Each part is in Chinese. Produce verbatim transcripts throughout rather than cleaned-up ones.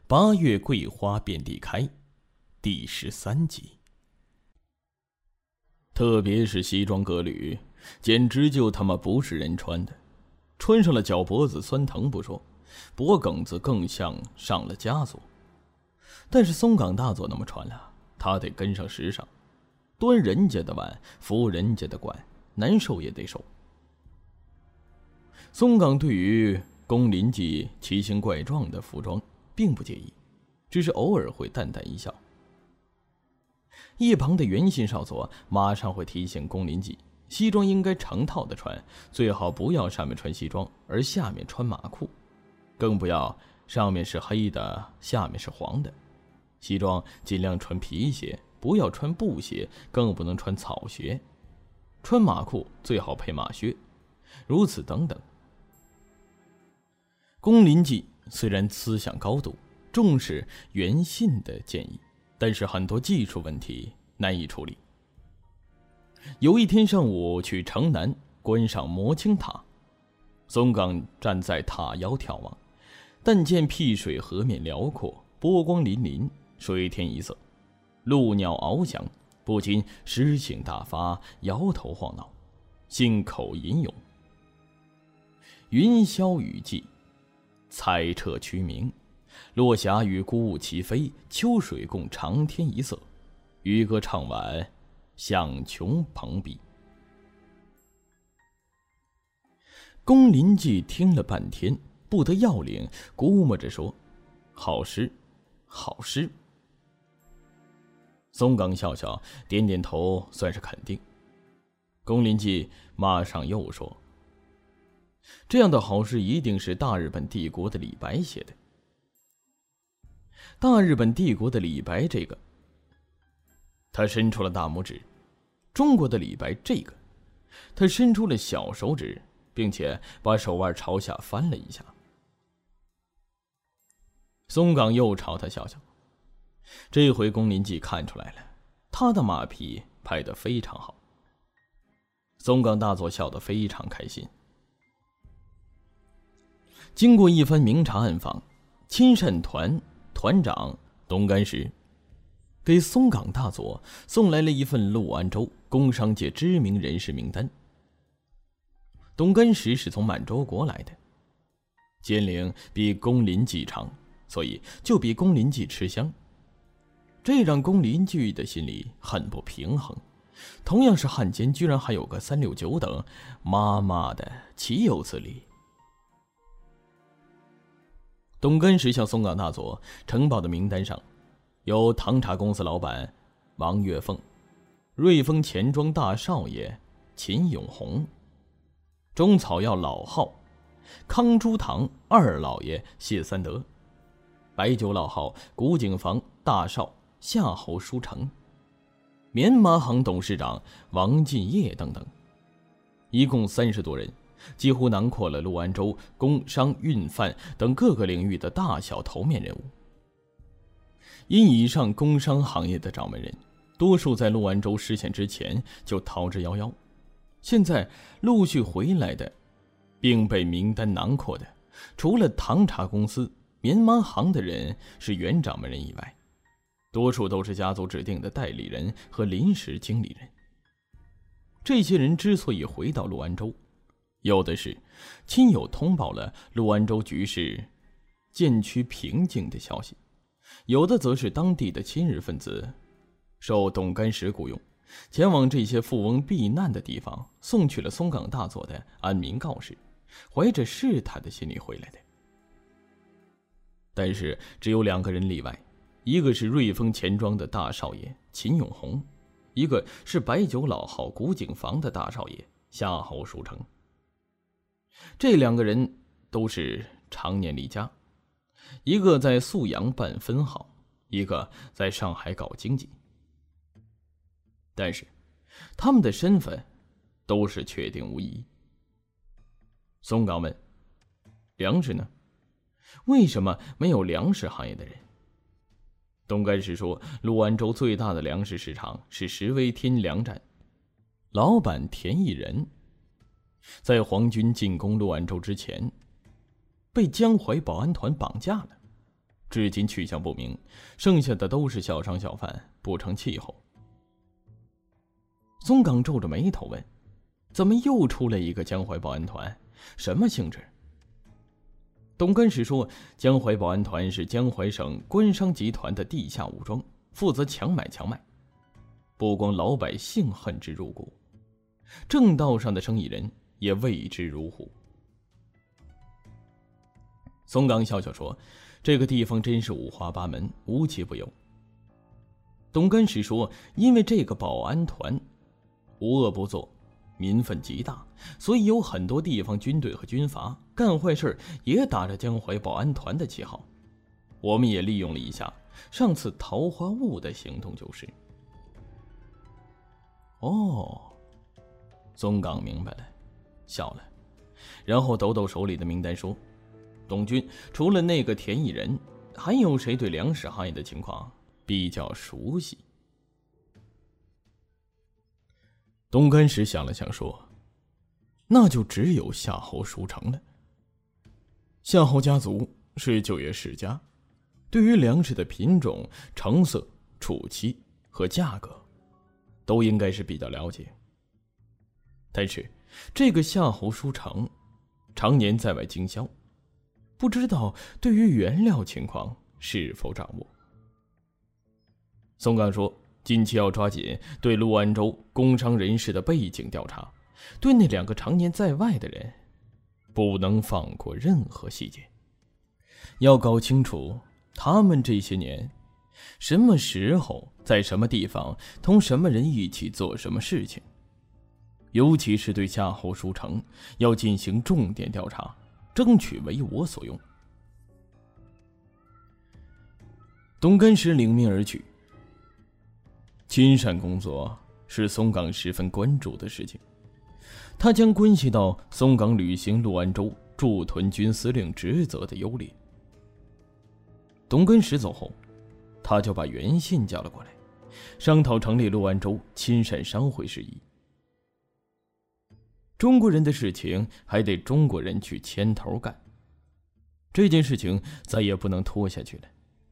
八月桂花遍地开，第十三集。特别是西装革履，简直就他妈不是人穿的，穿上了脚脖子酸疼不说，脖梗子更像上了枷锁。但是松岗大佐那么穿了，他得跟上时尚，端人家的碗，扶人家的碗，难受也得受。松岗对于宫林记奇形怪状的服装并不介意，只是偶尔会淡淡一笑。一旁的袁信少佐马上会提醒宫林记，西装应该成套的穿，最好不要上面穿西装而下面穿马裤，更不要上面是黑的下面是黄的。西装尽量穿皮鞋，不要穿布鞋，更不能穿草鞋。穿马裤最好配马靴，如此等等。宫林记虽然思想高度，重视袁信的建议，但是很多技术问题难以处理。有一天上午去城南观赏摩青塔，松岗站在塔腰眺望，但见碧水河面辽阔，波光粼粼，水天一色，鹭鸟翱翔，不禁诗兴大发，摇头晃脑，信口吟咏：云霄雨霁，彩彻区明，落霞与孤鹜齐飞，秋水共长天一色，渔歌唱晚，响穷蓬荜。宫林记听了半天，不得要领，估摸着说：好诗，好诗。松岗笑笑，点点头，算是肯定。宫林记马上又说：这样的好诗一定是大日本帝国的李白写的。大日本帝国的李白这个，他伸出了大拇指；中国的李白这个，他伸出了小手指，并且把手腕朝下翻了一下。松岗又朝他笑笑。这回宫林记看出来了，他的马屁拍得非常好。松岗大佐笑得非常开心。经过一番明察暗访，亲善团团长董干石给松岗大佐送来了一份陆安州工商界知名人士名单。董干石是从满洲国来的，尖领比宫林记长，所以就比宫林记吃香。这让宫林记的心里很不平衡，同样是汉奸，居然还有个三六九等，妈妈的，岂有此理！董根石向松岗大佐呈报的名单上，有唐茶公司老板王月凤、瑞丰钱庄大少爷秦永红、中草药老号康珠堂二老爷谢三德、白酒老号古井房大少夏侯书成、棉麻行董事长王进业等等，一共三十多人，几乎囊括了陆安州工商运贩等各个领域的大小头面人物。因以上工商行业的掌门人多数在陆安州失陷之前就逃之夭夭，现在陆续回来的并被名单囊括的，除了唐茶公司棉麻行的人是原掌门人以外，多数都是家族指定的代理人和临时经理人。这些人之所以回到陆安州，有的是亲友通报了陆安州局势渐趋平静的消息，有的则是当地的亲日分子受董干石雇佣，前往这些富翁避难的地方，送去了松岗大佐的安民告示，怀着试探的心理回来的。但是只有两个人例外，一个是瑞丰钱庄的大少爷秦永红，一个是白酒老号古井房的大少爷夏侯书成。这两个人都是常年离家，一个在宿阳办分号，一个在上海搞经济。但是他们的身份都是确定无疑。松岗问：粮食呢？为什么没有粮食行业的人？董干石说，陆安州最大的粮食市场是石威天粮站，老板田义仁在皇军进攻陆安州之前被江淮保安团绑架了， 至今去向不明，剩下的都是小商小贩，不成气候。松岗皱着眉头问：怎么又出来一个江淮保安团？什么性质？董根时说，江淮保安团是江淮省官商集团的地下武装，负责强买强卖，不光老百姓恨之入骨，正道上的生意人也畏之如虎。松岗笑笑说：这个地方真是五花八门，无奇不有。董根时说，因为这个保安团无恶不作，民愤极大，所以有很多地方军队和军阀干坏事也打着江淮保安团的旗号。我们也利用了一下上次桃花坞的行动就是。哦，松岗明白了，笑了，然后抖抖手里的名单说：董军，除了那个田艺人，还有谁对粮食行业的情况比较熟悉？董根时想了想说：那就只有夏侯书成了。夏侯家族是旧业世家，对于粮食的品种、成色、储期和价格都应该是比较了解。但是这个夏侯书成常年在外经销，不知道对于原料情况是否掌握。松岗说，近期要抓紧对陆安州工商人士的背景调查，对那两个常年在外的人不能放过任何细节，要搞清楚他们这些年什么时候在什么地方同什么人一起做什么事情，尤其是对夏侯书成要进行重点调查，争取为我所用。董根时领命而去。亲善工作是松岗十分关注的事情，它将关系到松岗履行陆安州驻屯军司令职责的优劣。董根时走后，他就把袁信叫了过来，商讨成立陆安州亲善商会事宜。中国人的事情还得中国人去牵头干，这件事情再也不能拖下去了。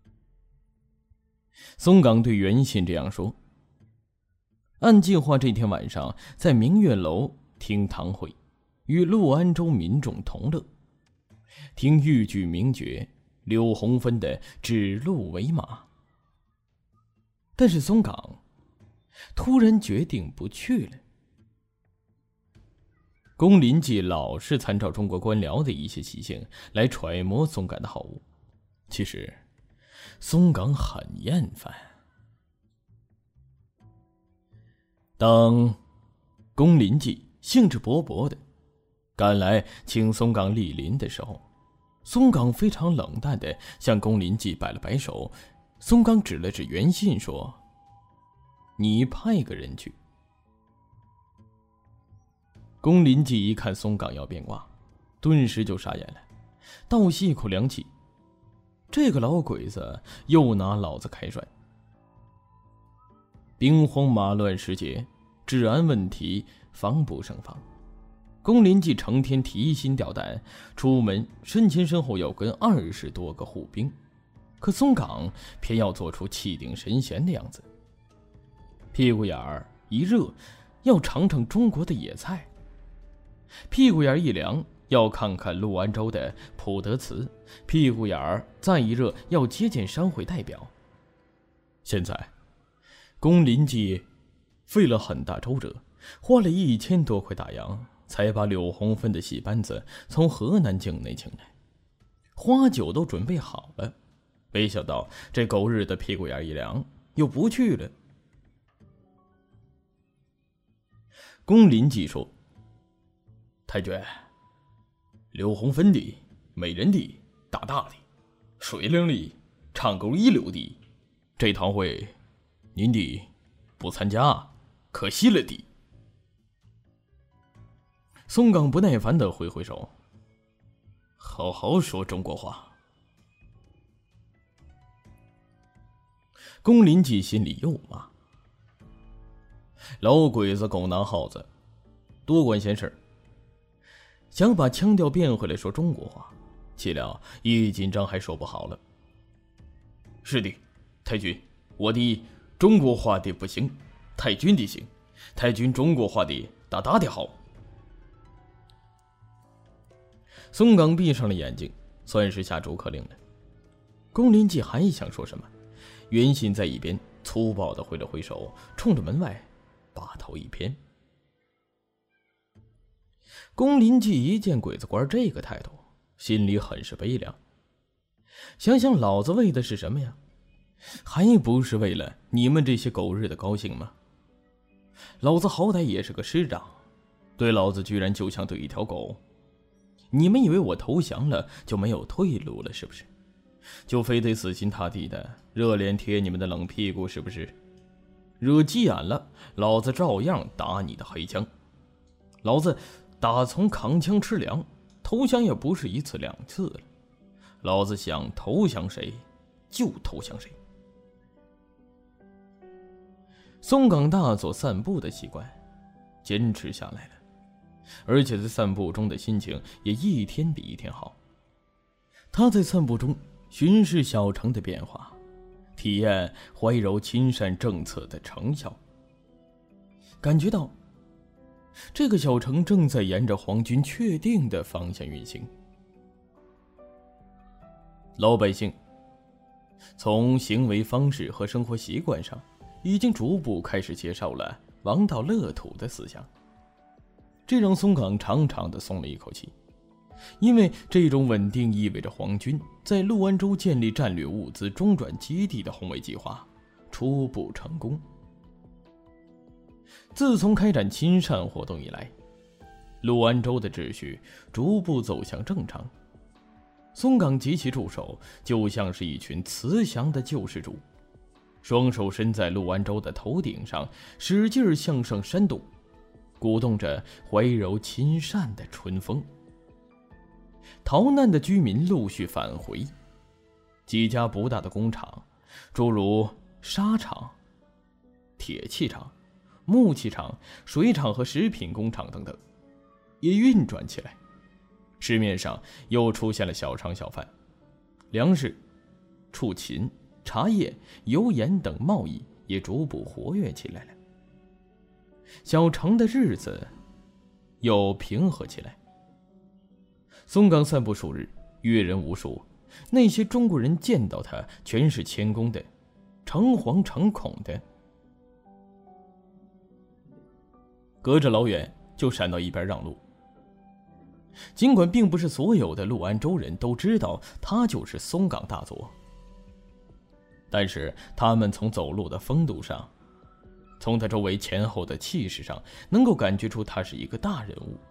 松岗对袁信这样说：按计划这天晚上在明月楼听堂会，与陆安州民众同乐，听豫剧名角柳红芬的指鹿为马。但是松岗突然决定不去了。龚林记老是参照中国官僚的一些习性来揣摩松岗的好恶，其实松岗很厌烦。当龚林记兴致勃勃的赶来请松岗莅临的时候，松岗非常冷淡的向龚林记摆了摆手。松岗指了指袁信说：你派个人去。龚林记一看松岗要变卦，顿时就傻眼了，倒吸一口凉气，这个老鬼子又拿老子开涮。兵荒马乱时节，治安问题防不胜防。龚林记成天提心吊胆，出门身前身后要跟二十多个护兵，可松岗偏要做出气定神闲的样子，屁股眼儿一热要尝尝中国的野菜，屁股眼一凉要看看陆安州的普德祠，屁股眼儿再一热要接见商会代表。现在龚林记费了很大周折，花了一千多块大洋，才把柳红芬的戏班子从河南境内请来，花酒都准备好了，没想到这狗日的屁股眼一凉，又不去了。龚林记说：太君，柳红芬的、美人的、大大的、水灵的、唱够一流的，这堂会您的不参加，可惜了的。松岗不耐烦地挥挥手：好好说中国话。龚林记心里又骂：老鬼子狗拿耗子，多管闲事，想把腔调变回来说中国话，岂料一紧张还说不好了。 是的，太君，我的中国话的不行，太君的行，太君中国话的大大的好。宋刚闭上了眼睛，算是下逐客令了。宫林记还想说什么，袁信在一边粗暴地挥了挥手，冲着门外把头一偏。宫林记一见鬼子官这个态度，心里很是悲凉。想想老子为的是什么呀？还不是为了你们这些狗日的高兴吗？老子好歹也是个师长，对老子居然就像对一条狗。你们以为我投降了就没有退路了是不是？就非得死心塌地的热脸贴你们的冷屁股是不是？惹急眼了，老子照样打你的黑枪。老子打从扛枪吃粮，投降也不是一次两次了。老子想投降谁就投降谁。松岗大佐散步的习惯坚持下来了，而且在散步中的心情也一天比一天好。他在散步中巡视小城的变化，体验怀柔亲善政策的成效，感觉到这个小城正在沿着皇军确定的方向运行。老百姓从行为方式和生活习惯上已经逐步开始接受了王道乐土的思想，这让松岗长长的松了一口气，因为这种稳定意味着皇军在陆安州建立战略物资中转基地的宏伟计划初步成功。自从开展亲善活动以来，陆安州的秩序逐步走向正常。松岗及其助手就像是一群慈祥的救世主，双手伸在陆安州的头顶上，使劲向上扇动，鼓动着怀柔亲善的春风。逃难的居民陆续返回，几家不大的工厂，诸如纱厂、铁器厂、木器厂、水厂和食品工厂等等，也运转起来。市面上又出现了小商小贩，粮食、畜禽、茶叶、油盐等贸易也逐步活跃起来了。小城的日子又平和起来。松岗散步数日，阅人无数，那些中国人见到他全是谦恭的，诚惶诚恐的，隔着老远就闪到一边让路。尽管并不是所有的陆安州人都知道他就是松岗大佐，但是他们从走路的风度上，从他周围前后的气势上，能够感觉出他是一个大人物。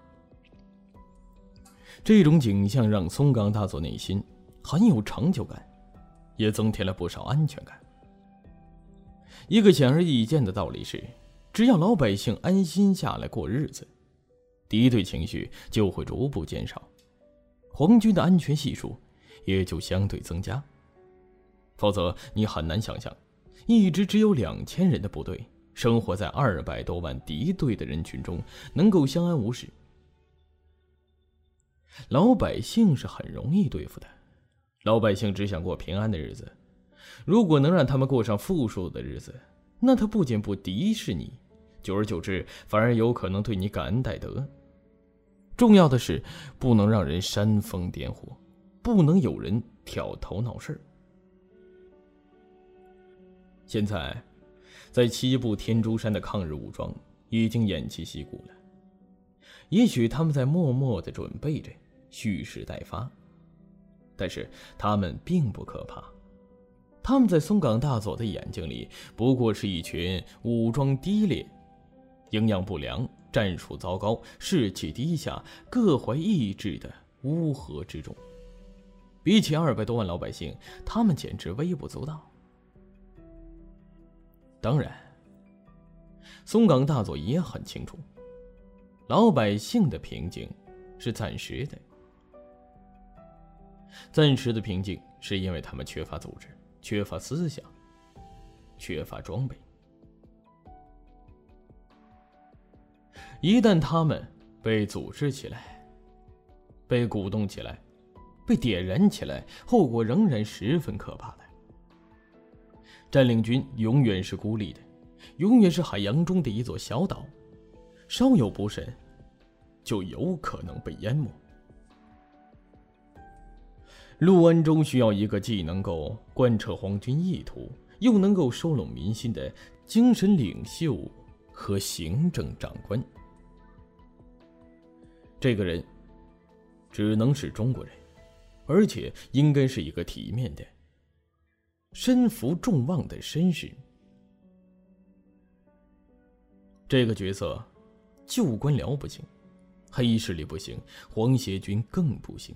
这种景象让松岗大佐内心很有成就感，也增添了不少安全感。一个显而易见的道理是，只要老百姓安心下来过日子，敌对情绪就会逐步减少，皇军的安全系数也就相对增加。否则你很难想象，一支只有两千人的部队，生活在二百多万敌对的人群中，能够相安无事。老百姓是很容易对付的，老百姓只想过平安的日子，如果能让他们过上富庶的日子，那他不仅不敌视你，久而久之反而有可能对你感恩戴德。重要的是不能让人煽风点火，不能有人挑头闹事。现在在西部天竺山的抗日武装已经偃旗息鼓了，也许他们在默默地准备着，蓄势待发，但是他们并不可怕。他们在松岗大佐的眼睛里不过是一群武装低劣、营养不良、战术糟糕、士气低下、各怀异志的乌合之众。比起二百多万老百姓，他们简直微不足道。当然，松岗大佐也很清楚，老百姓的平静是暂时的。暂时的平静是因为他们缺乏组织，缺乏思想，缺乏装备。一旦他们被组织起来，被鼓动起来，被点燃起来，后果仍然十分可怕的。 占领军永远是孤立的，永远是海洋中的一座小岛，稍有不慎，就有可能被淹没。陆安州需要一个既能够贯彻皇军意图，又能够收拢民心的精神领袖和行政长官。这个人只能是中国人，而且应该是一个体面的、身负众望的绅士。这个角色，旧官僚不行，黑势力不行，皇协军更不行。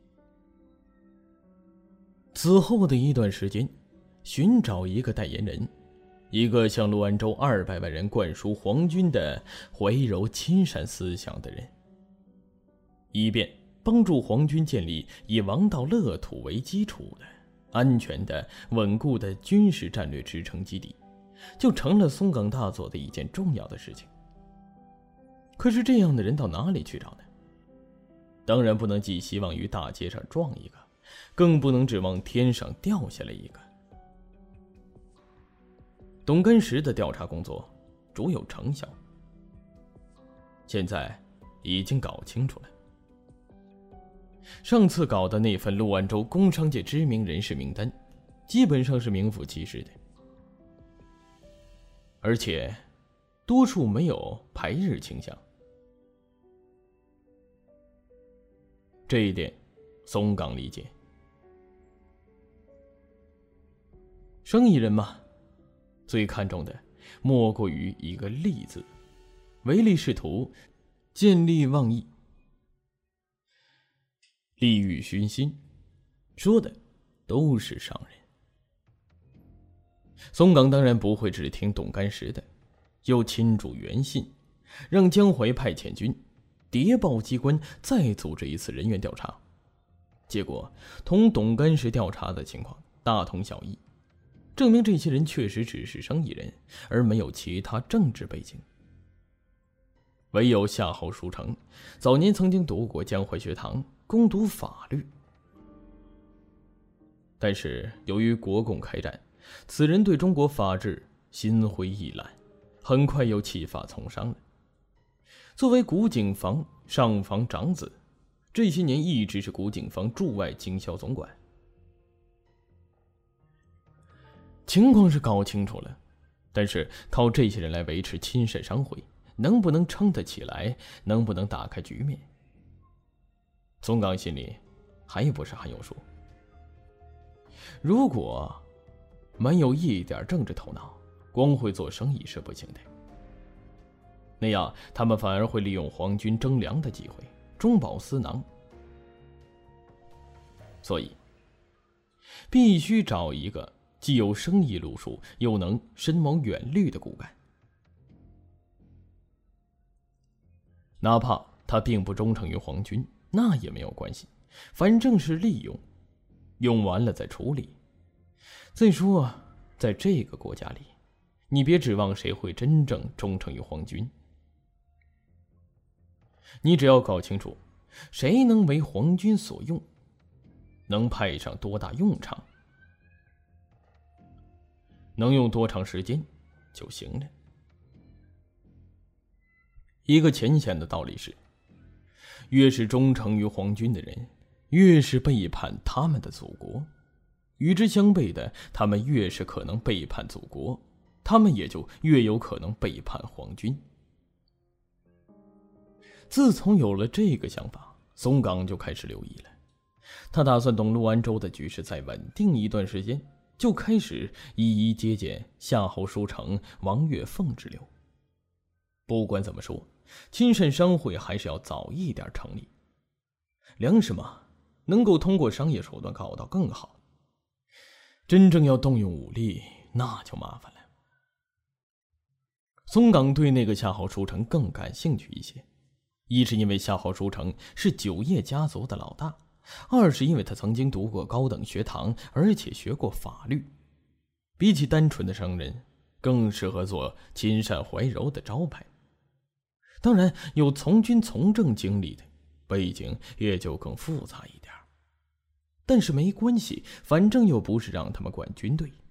此后的一段时间，寻找一个代言人，一个向陆安州二百万人灌输皇军的怀柔亲善思想的人，以便帮助皇军建立以王道乐土为基础的安全的、稳固的军事战略支撑基地，就成了松岗大佐的一件重要的事情。可是这样的人到哪里去找呢？当然不能寄希望于大街上撞一个，更不能指望天上掉下来一个。董根石的调查工作卓有成效，现在已经搞清楚了。上次搞的那份陆安州工商界知名人士名单，基本上是名副其实的，而且多数没有排日倾向。这一点，松岗理解。生意人嘛，最看重的莫过于一个利字，唯利是图，见利忘义，利欲熏心，说的都是商人。松岗当然不会只听董干石的，又亲主原信，让江淮派遣军谍报机关再组织一次人员调查，结果同董干石调查的情况大同小异，证明这些人确实只是生意人，而没有其他政治背景。唯有夏侯书成早年曾经读过江淮学堂，攻读法律，但是由于国共开战，此人对中国法治心灰意懒，很快又弃法从商了。作为古井房上房长子，这些年一直是古井房驻外经销总管。情况是搞清楚了，但是靠这些人来维持亲善商会，能不能撑得起来，能不能打开局面，松岗心里还不是很有数。如果没有一点政治头脑，光会做生意是不行的。那样他们反而会利用皇军征粮的机会中饱私囊。所以必须找一个既有生意路数又能深谋远虑的骨干，哪怕他并不忠诚于皇军，那也没有关系，反正是利用，用完了再处理。再说在这个国家里，你别指望谁会真正忠诚于皇军，你只要搞清楚谁能为皇军所用，能派上多大用场，能用多长时间就行了。一个浅显的道理是，越是忠诚于皇军的人，越是背叛他们的祖国，与之相悖的，他们越是可能背叛祖国，他们也就越有可能背叛皇军。自从有了这个想法，松岗就开始留意了。他打算等陆安州的局势再稳定一段时间，就开始一一接见夏侯书成、王岳凤之流。不管怎么说，亲善商会还是要早一点成立。粮食嘛，能够通过商业手段搞到更好。真正要动用武力，那就麻烦了。松岗对那个夏侯书成更感兴趣一些，一是因为夏侯书成是酒业家族的老大，二是因为他曾经读过高等学堂，而且学过法律，比起单纯的商人，更适合做亲善怀柔的招牌。当然有从军从政经历的，背景也就更复杂一点，但是没关系，反正又不是让他们管军队。